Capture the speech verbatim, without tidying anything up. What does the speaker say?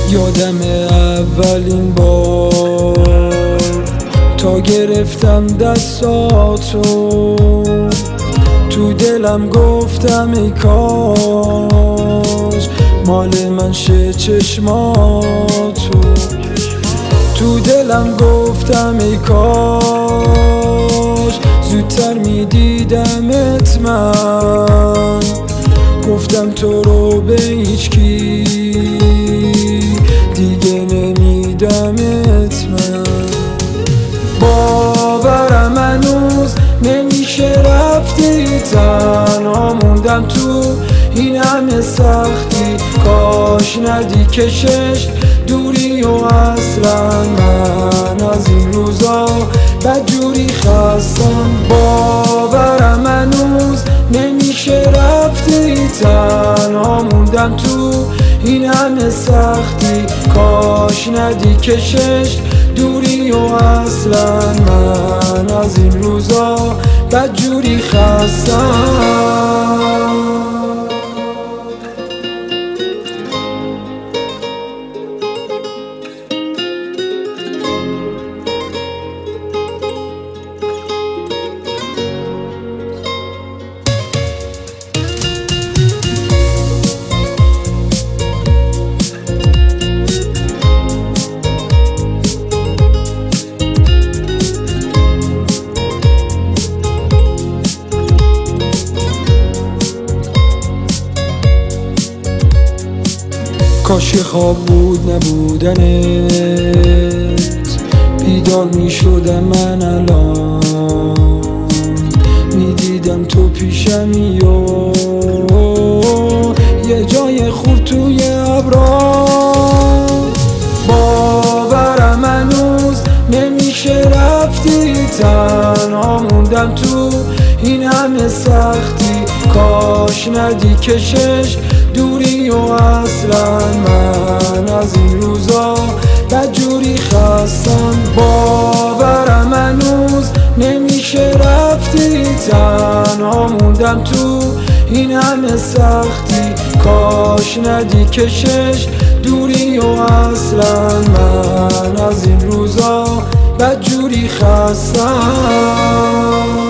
یادم اولین بار تا گرفتم دستاتو، تو دلم گفتم ای کاش مال من شه چشماتو. تو دلم گفتم ای کاش زودتر میدیدمت من، گفتم تو رو به هیچ کی دیگه نمیدمت من. باورم هنوز نمیشه رفتی، تنها موندم تو این همه سختی. کاش ندی کشش دوری و اصلا من از این روزا بدجوری خستم. باورم هنوز نمیشه رفتی، تنها موندم تو این همه سختی. کاش ندی کشش دوری و اصلا من از این روزا بدجوری خستم. کاش خواب بود نبودنت، بیدار می شدم من الان، می دیدم تو پیشمی و یه جای خوب توی ابرا. باورم هنوز نمیشه رفتی، تنها موندم تو این همه سختی. کاش ندی کشش دوری و اصلا من از این روزا بدجوری خستم. باورم هنوز نمیشه رفتی، تنها موندم تو این همه سختی. کاش ندی کشش دوری و اصلا من از این روزا بدجوری خستم.